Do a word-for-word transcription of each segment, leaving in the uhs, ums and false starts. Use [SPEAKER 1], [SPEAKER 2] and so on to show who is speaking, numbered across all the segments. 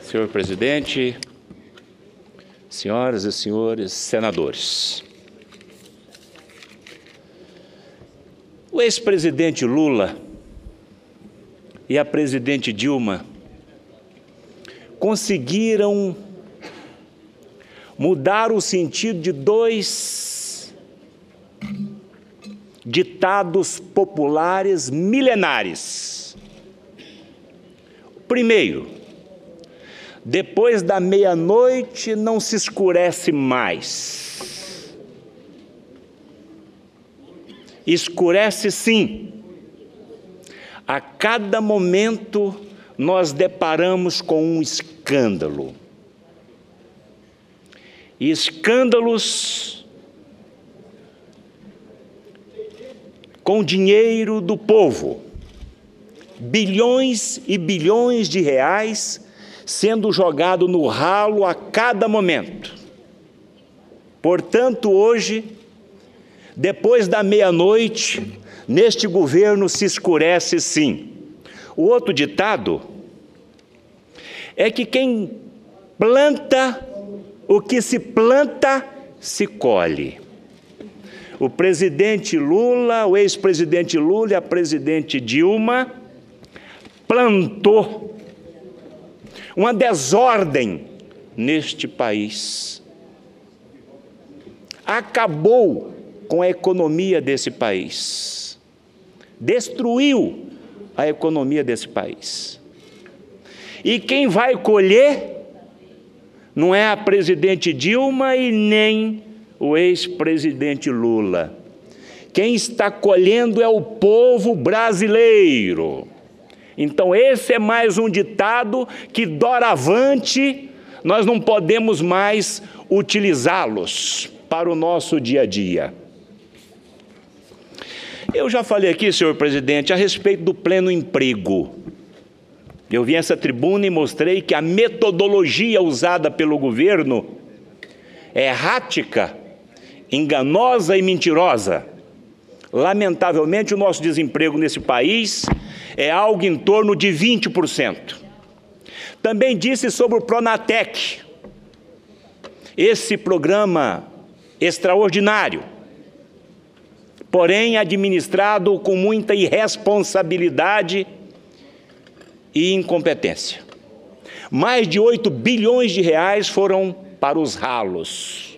[SPEAKER 1] Senhor presidente, senhoras e senhores senadores. O ex-presidente Lula e a presidente Dilma conseguiram mudar o sentido de dois ditados populares milenares. Primeiro, depois da meia-noite não se escurece mais. Escurece sim. A cada momento nós deparamos com um escândalo. E escândalos com dinheiro do povo. Bilhões e bilhões de reais sendo jogado no ralo a cada momento. Portanto, hoje, depois da meia-noite, neste governo se escurece sim. O outro ditado é que quem planta, o que se planta, se colhe. O presidente Lula, o ex-presidente Lula e a presidente Dilma plantou uma desordem neste país. Acabou com a economia desse país. Destruiu a economia desse país. E quem vai colher não é a presidente Dilma e nem o ex-presidente Lula. Quem está colhendo é o povo brasileiro. Então esse é mais um ditado que, doravante, nós não podemos mais utilizá-los para o nosso dia a dia. Eu já falei aqui, senhor presidente, a respeito do pleno emprego. Eu vim a essa tribuna e mostrei que a metodologia usada pelo governo é errática, enganosa e mentirosa. Lamentavelmente, o nosso desemprego nesse país é algo em torno de vinte por cento. Também disse sobre o Pronatec, esse programa extraordinário, porém administrado com muita irresponsabilidade e incompetência. Mais de oito bilhões de reais foram para os ralos.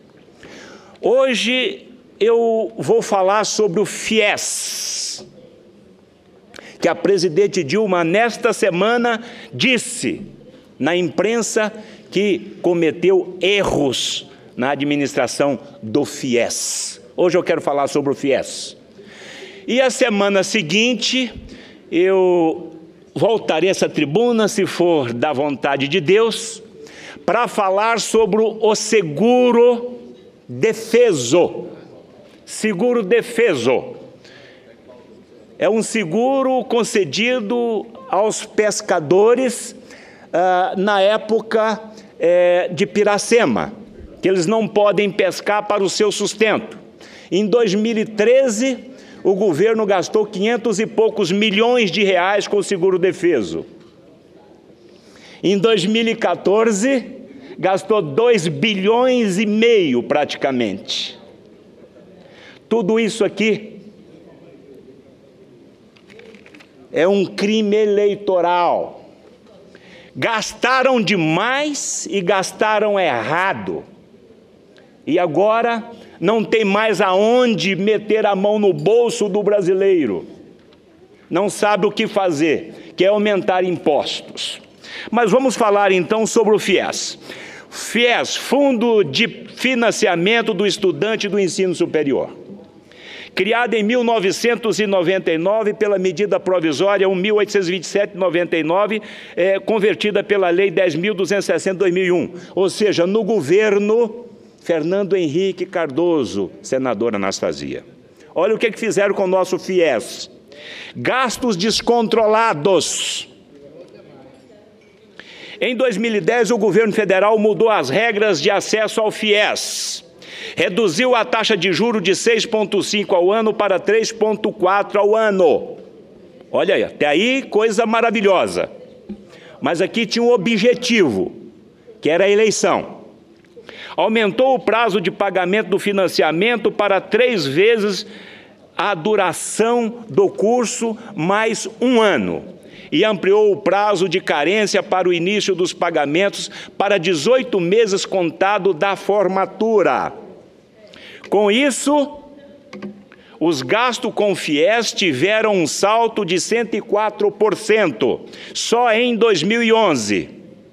[SPEAKER 1] Hoje eu vou falar sobre o FIES, que a presidente Dilma, nesta semana, disse na imprensa que cometeu erros na administração do FIES. Hoje eu quero falar sobre o FIES. E a semana seguinte, eu voltarei a essa tribuna, se for da vontade de Deus, para falar sobre o seguro defeso. Seguro defeso. É um seguro concedido aos pescadores ah, na época eh, de Piracema, que eles não podem pescar para o seu sustento. Em dois mil e treze, o governo gastou quinhentos e poucos milhões de reais com o seguro defeso. Em dois mil e quatorze, gastou dois bilhões e meio praticamente. Tudo isso aqui é um crime eleitoral. Gastaram demais e gastaram errado. E agora não tem mais aonde meter a mão no bolso do brasileiro. Não sabe o que fazer, quer aumentar impostos. Mas vamos falar então sobre o FIES. FIES, Fundo de Financiamento do Estudante do Ensino Superior. Criada em mil novecentos e noventa e nove pela medida provisória mil oitocentos e vinte e sete de noventa e nove, é, convertida pela Lei dez mil duzentos e sessenta de dois mil e um, ou seja, no governo Fernando Henrique Cardoso, senadora Anastasia. Olha o que, que fizeram com o nosso FIES. Gastos descontrolados. Em dois mil e dez, o governo federal mudou as regras de acesso ao FIES. Reduziu a taxa de juros de seis vírgula cinco ao ano para três vírgula quatro ao ano. Olha aí, até aí, coisa maravilhosa. mas aqui tinha um objetivo, que era a eleição. Aumentou o prazo de pagamento do financiamento para três vezes a duração do curso, mais um ano. E ampliou o prazo de carência para o início dos pagamentos para dezoito meses contado da formatura. Com isso, os gastos com o FIES tiveram um salto de cento e quatro por cento, só em dois mil e onze.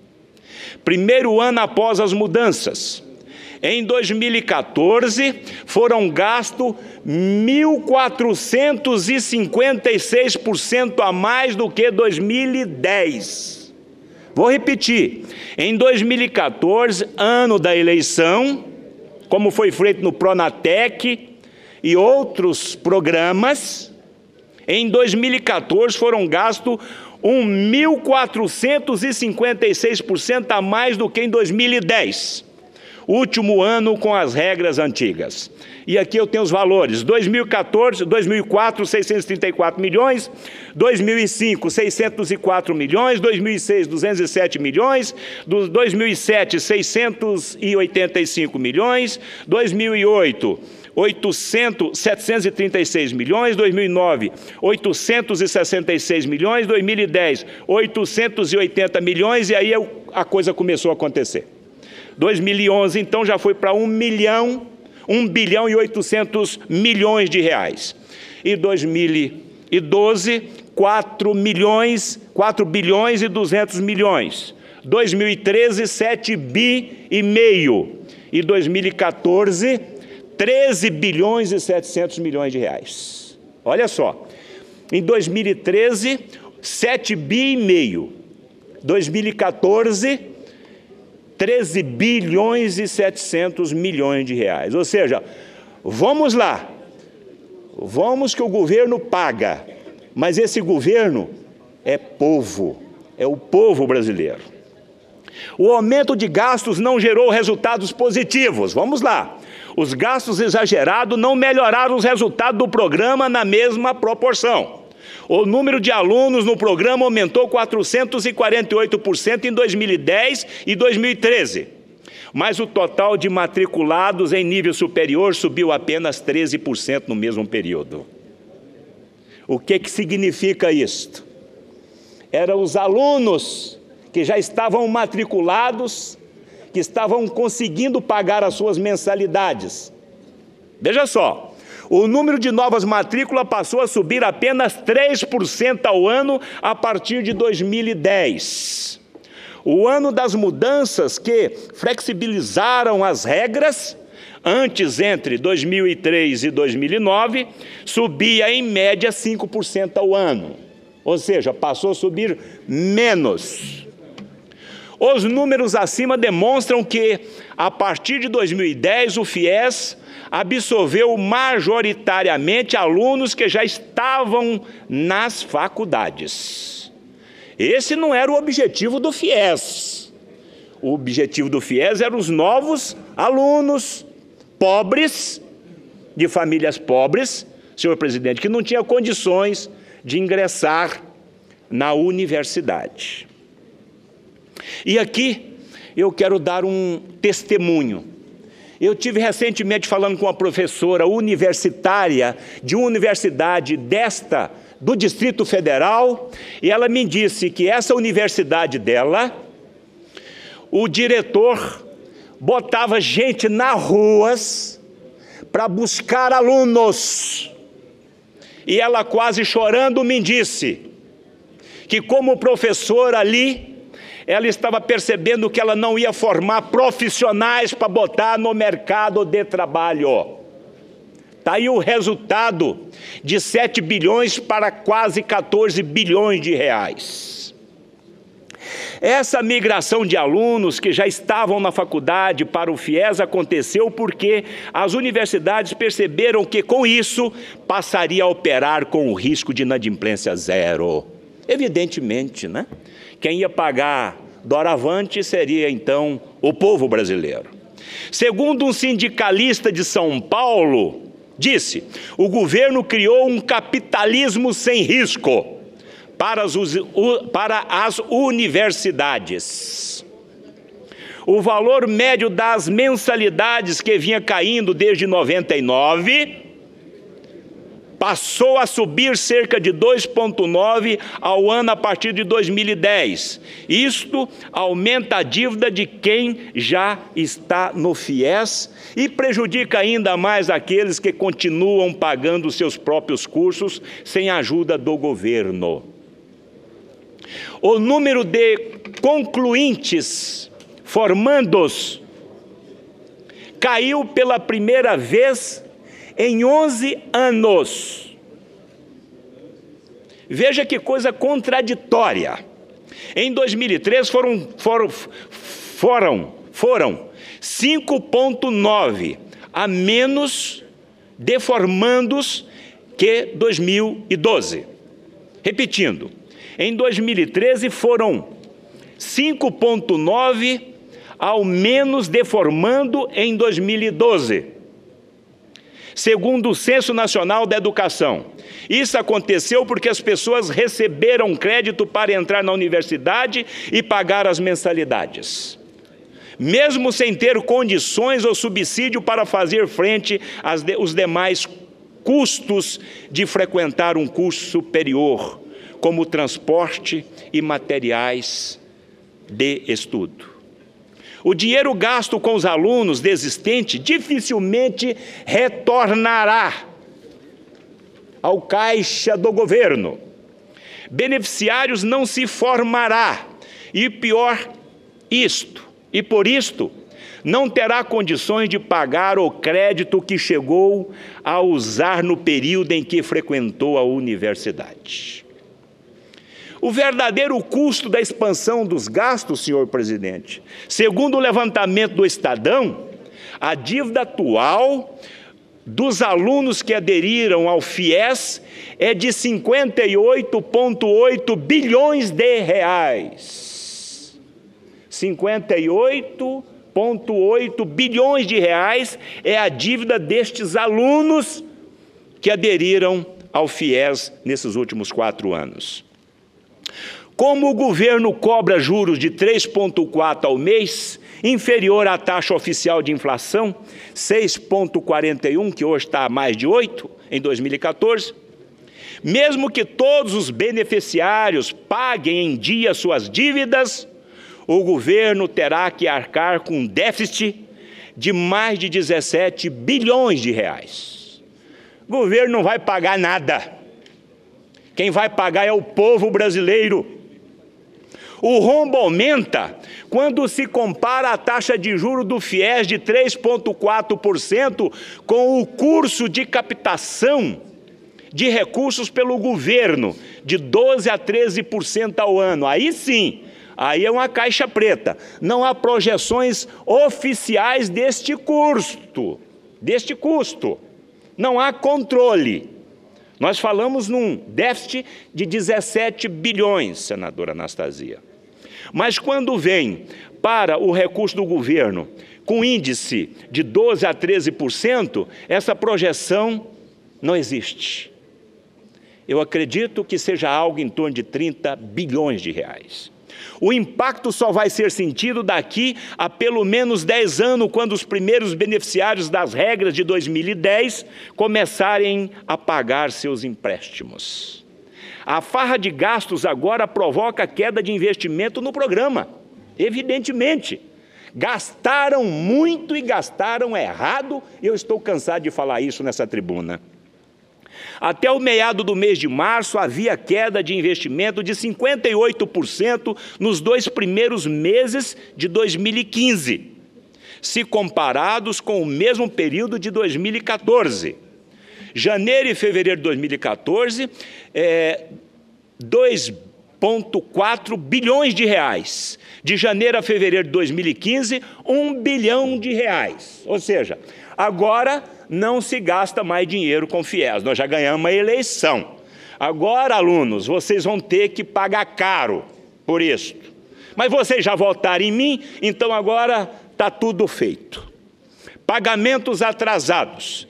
[SPEAKER 1] Primeiro ano após as mudanças. Em dois mil e quatorze, foram gastos mil quatrocentos e cinquenta e seis por cento a mais do que dois mil e dez. Vou repetir. Em dois mil e quatorze, ano da eleição, como foi feito no Pronatec e outros programas, em dois mil e quatorze foram gastos mil quatrocentos e cinquenta e seis por cento a mais do que em dois mil e dez. Último ano com as regras antigas. E aqui eu tenho os valores. dois mil e quatorze, dois mil e quatro, seiscentos e trinta e quatro milhões, dois mil e cinco, seiscentos e quatro milhões, dois mil e seis, duzentos e sete milhões, dois mil e sete, seiscentos e oitenta e cinco milhões, dois mil e oito, oitocentos, setecentos e trinta e seis milhões, dois mil e nove, oitocentos e sessenta e seis milhões, dois mil e dez, oitocentos e oitenta milhões, e aí a coisa começou a acontecer. dois mil e onze, então, já foi para um milhão, um bilhão e oitocentos milhões de reais. E dois mil e doze, quatro milhões, quatro bilhões e duzentos milhões. dois mil e treze, sete bi e meio. E dois mil e quatorze, treze bilhões e setecentos milhões de reais. Olha só, em dois mil e treze, sete bi e meio. dois mil e quatorze, treze bilhões e setecentos milhões de reais. Ou seja, vamos lá, vamos que o governo paga, mas esse governo é povo, é o povo brasileiro. O aumento de gastos não gerou resultados positivos. Vamos lá, os gastos exagerados não melhoraram os resultados do programa na mesma proporção. O número de alunos no programa aumentou quatrocentos e quarenta e oito por cento em dois mil e dez e dois mil e treze, mas o total de matriculados em nível superior subiu apenas treze por cento no mesmo período. O que que significa isto? Eram os alunos que já estavam matriculados, que estavam conseguindo pagar as suas mensalidades. Veja só. O número de novas matrículas passou a subir apenas três por cento ao ano a partir de dois mil e dez. O ano das mudanças que flexibilizaram as regras, antes entre dois mil e três e dois mil e nove, subia em média cinco por cento ao ano. Ou seja, passou a subir menos. Os números acima demonstram que, a partir de dois mil e dez, o FIES absorveu majoritariamente alunos que já estavam nas faculdades. Esse não era o objetivo do FIES. O objetivo do FIES eram os novos alunos pobres, de famílias pobres, senhor presidente, que não tinham condições de ingressar na universidade. E aqui eu quero dar um testemunho. Eu tive recentemente falando com uma professora universitária de uma universidade desta, do Distrito Federal, e ela me disse que essa universidade dela, o diretor botava gente nas ruas para buscar alunos. E ela, quase chorando, me disse que, como professora ali, ela estava percebendo que ela não ia formar profissionais para botar no mercado de trabalho. Está aí o resultado de sete bilhões para quase quatorze bilhões de reais. Essa migração de alunos que já estavam na faculdade para o FIES aconteceu porque as universidades perceberam que, com isso, passaria a operar com o risco de inadimplência zero. Evidentemente, né? Quem ia pagar doravante seria, então, o povo brasileiro. Segundo um sindicalista de São Paulo, disse: o governo criou um capitalismo sem risco para as, para as universidades. O valor médio das mensalidades que vinha caindo desde noventa e nove passou a subir cerca de dois vírgula nove por cento ao ano a partir de dois mil e dez. Isto aumenta a dívida de quem já está no FIES e prejudica ainda mais aqueles que continuam pagando seus próprios cursos sem a ajuda do governo. O número de concluintes, formandos, caiu pela primeira vez em onze anos. Veja que coisa contraditória. Em dois mil e três foram, foram, foram, foram cinco vírgula nove a menos de formandos que dois mil e doze. Repetindo, em dois mil e treze foram cinco vírgula nove ao menos de formando em dois mil e doze. Segundo o Censo Nacional da Educação. Isso aconteceu porque as pessoas receberam crédito para entrar na universidade e pagar as mensalidades, mesmo sem ter condições ou subsídio para fazer frente aos de, os demais custos de frequentar um curso superior, como transporte e materiais de estudo. O dinheiro gasto com os alunos desistentes dificilmente retornará ao caixa do governo. Beneficiários não se formará. E pior isto, e por isto, não terá condições de pagar o crédito que chegou a usar no período em que frequentou a universidade. O verdadeiro custo da expansão dos gastos, senhor presidente, segundo o levantamento do Estadão, a dívida atual dos alunos que aderiram ao FIES é de cinquenta e oito vírgula oito bilhões de reais. cinquenta e oito vírgula oito bilhões de reais é a dívida destes alunos que aderiram ao FIES nesses últimos quatro anos. Como o governo cobra juros de três vírgula quatro ao mês, inferior à taxa oficial de inflação, seis vírgula quarenta e um, que hoje está a mais de oito, em dois mil e quatorze, mesmo que todos os beneficiários paguem em dia suas dívidas, o governo terá que arcar com um déficit de mais de dezessete bilhões de reais. O governo não vai pagar nada. Quem vai pagar é o povo brasileiro. O rombo aumenta quando se compara a taxa de juros do FIES de três vírgula quatro por cento com o curso de captação de recursos pelo governo, de doze a treze por cento ao ano. Aí sim, aí é uma caixa preta. Não há projeções oficiais deste custo, deste custo. Não há controle. Nós falamos num déficit de dezessete bilhões, senadora Anastasia. Mas quando vem para o recurso do governo com índice de doze a treze por cento, essa projeção não existe. Eu acredito que seja algo em torno de trinta bilhões de reais. O impacto só vai ser sentido daqui a pelo menos dez anos, quando os primeiros beneficiários das regras de dois mil e dez começarem a pagar seus empréstimos. A farra de gastos agora provoca queda de investimento no programa. Evidentemente, gastaram muito e gastaram errado, e eu estou cansado de falar isso nessa tribuna. Até o meado do mês de março, havia queda de investimento de cinquenta e oito por cento nos dois primeiros meses de dois mil e quinze, se comparados com o mesmo período de dois mil e quatorze. Janeiro e fevereiro de dois mil e quatorze, é, dois vírgula quatro bilhões de reais. De janeiro a fevereiro de dois mil e quinze, um bilhão de reais. Ou seja, agora não se gasta mais dinheiro com FIES, nós já ganhamos a eleição. Agora, alunos, vocês vão ter que pagar caro por isso. Mas vocês já votaram em mim, então agora está tudo feito. Pagamentos atrasados.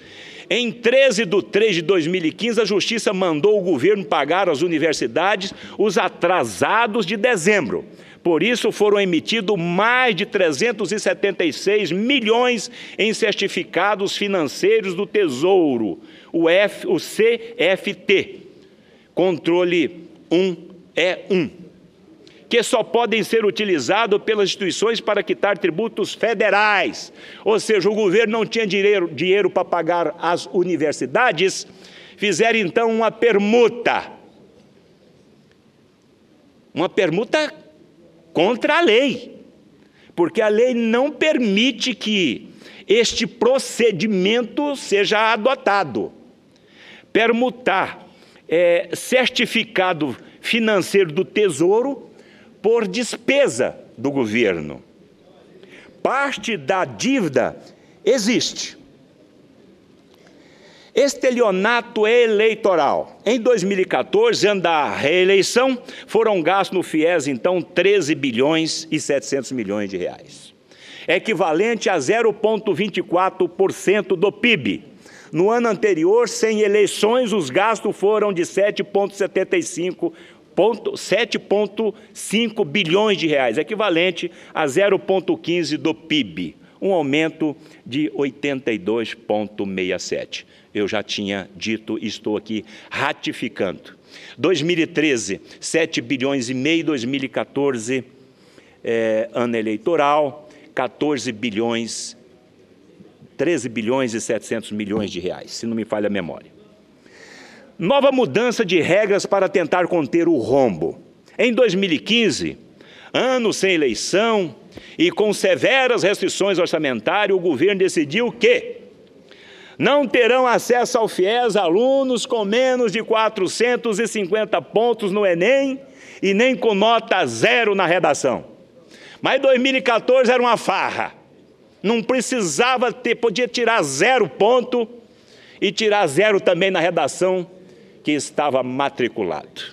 [SPEAKER 1] Em treze de três de dois mil e quinze, a Justiça mandou o governo pagar às universidades os atrasados de dezembro. Por isso, foram emitidos mais de trezentos e setenta e seis milhões em certificados financeiros do Tesouro, o, F, o C F T, controle um E um, que só podem ser utilizados pelas instituições para quitar tributos federais. Ou seja, o governo não tinha dinheiro, dinheiro para pagar as universidades, fizeram então uma permuta. Uma permuta contra a lei, porque a lei não permite que este procedimento seja adotado. Permutar é, certificado financeiro do Tesouro por despesa do governo. Parte da dívida existe. Estelionato eleitoral. Em dois mil e quatorze, ano da reeleição, foram gastos no FIES, então, treze bilhões e setecentos milhões de reais. Equivalente a zero vírgula vinte e quatro por cento do P I B. No ano anterior, sem eleições, os gastos foram de sete vírgula setenta e cinco sete vírgula cinco bilhões de reais, equivalente a zero vírgula quinze do P I B, um aumento de oitenta e dois vírgula sessenta e sete. Eu já tinha dito e estou aqui ratificando. dois mil e treze, sete bilhões e meio, dois mil e quatorze, é, ano eleitoral, quatorze bilhões, treze bilhões e setecentos milhões de reais, se não me falha a memória. Nova mudança de regras para tentar conter o rombo. Em dois mil e quinze, ano sem eleição e com severas restrições orçamentárias, o governo decidiu que não terão acesso ao FIES alunos com menos de quatrocentos e cinquenta pontos no Enem e nem com nota zero na redação. Mas dois mil e quatorze era uma farra. Não precisava ter, podia tirar zero ponto e tirar zero também na redação que estava matriculado.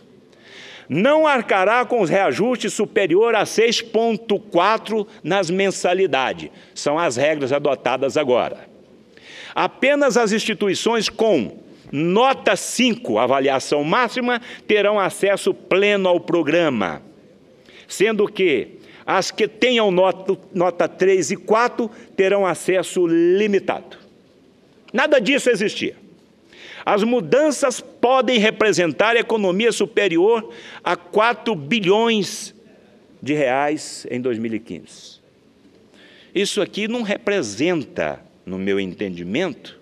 [SPEAKER 1] Não arcará com os reajustes superior a seis vírgula quatro nas mensalidades. São as regras adotadas agora. Apenas as instituições com nota cinco, avaliação máxima, terão acesso pleno ao programa, sendo que as que tenham nota, nota três e quatro terão acesso limitado. Nada disso existia. As mudanças podem representar economia superior a quatro bilhões de reais em dois mil e quinze. Isso aqui não representa, no meu entendimento,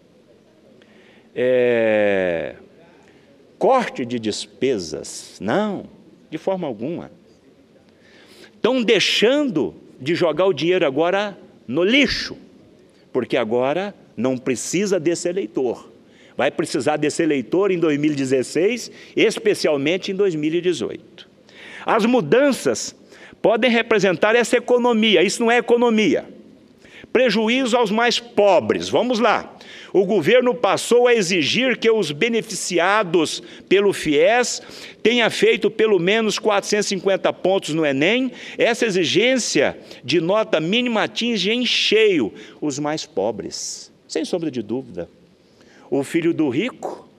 [SPEAKER 1] é, corte de despesas. Não, de forma alguma. Estão deixando de jogar o dinheiro agora no lixo, porque agora não precisa desse eleitor. Vai precisar desse eleitor em dois mil e dezesseis, especialmente em dois mil e dezoito. As mudanças podem representar essa economia. Isso não é economia. Prejuízo aos mais pobres. Vamos lá. O governo passou a exigir que os beneficiados pelo FIES tenham feito pelo menos quatrocentos e cinquenta pontos no Enem. Essa exigência de nota mínima atinge em cheio os mais pobres, sem sombra de dúvida. O filho do rico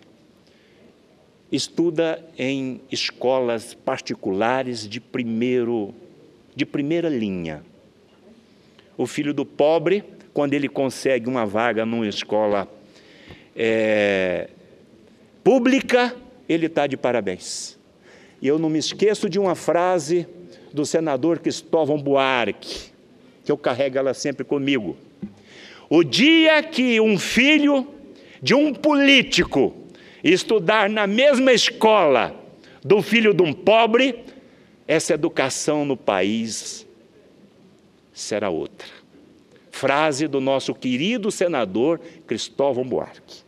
[SPEAKER 1] estuda em escolas particulares de, primeiro, de primeira linha. O filho do pobre, quando ele consegue uma vaga numa escola é, pública, ele está de parabéns. E eu não me esqueço de uma frase do senador Cristóvão Buarque, que eu carrego ela sempre comigo. O dia que um filho de um político estudar na mesma escola do filho de um pobre, essa educação no país será outra. Frase do nosso querido senador Cristóvão Buarque.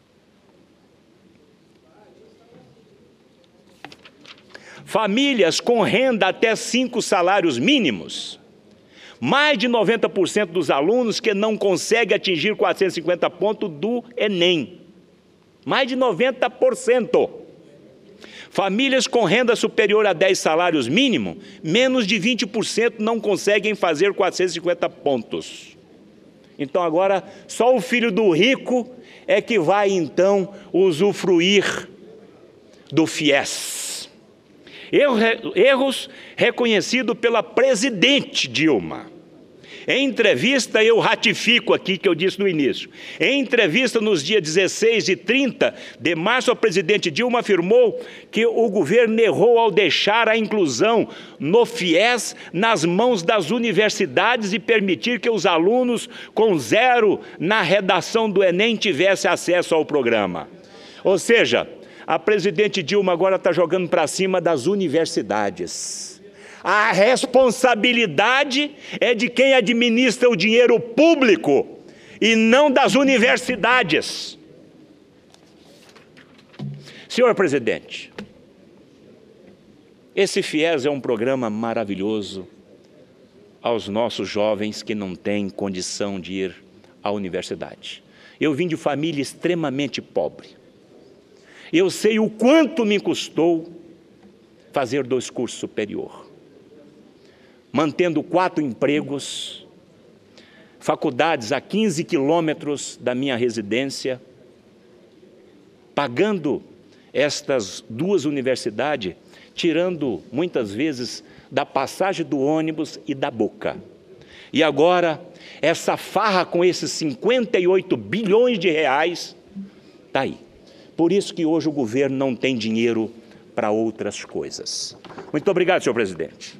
[SPEAKER 1] Famílias com renda até cinco salários mínimos. Mais de noventa por cento dos alunos que não conseguem atingir quatrocentos e cinquenta pontos do Enem. Mais de noventa por cento. Famílias com renda superior a dez salários mínimos, menos de vinte por cento não conseguem fazer quatrocentos e cinquenta pontos. Então agora só o filho do rico é que vai então usufruir do fiéis. Erros reconhecidos pela presidente Dilma. Em entrevista, eu ratifico aqui que eu disse no início. Em entrevista nos dias dezesseis e trinta de março, a presidente Dilma afirmou que o governo errou ao deixar a inclusão no fiéis nas mãos das universidades e permitir que os alunos com zero na redação do Enem tivessem acesso ao programa. Ou seja, a presidente Dilma agora está jogando para cima das universidades. A responsabilidade é de quem administra o dinheiro público e não das universidades. Senhor presidente, esse fiéis é um programa maravilhoso aos nossos jovens que não têm condição de ir à universidade. Eu vim de família extremamente pobre. Eu sei o quanto me custou fazer dois cursos superiores. Mantendo quatro empregos, faculdades a quinze quilômetros da minha residência, pagando estas duas universidades, tirando muitas vezes da passagem do ônibus e da boca. E agora, essa farra com esses cinquenta e oito bilhões de reais, está aí. Por isso que hoje o governo não tem dinheiro para outras coisas. Muito obrigado, senhor presidente.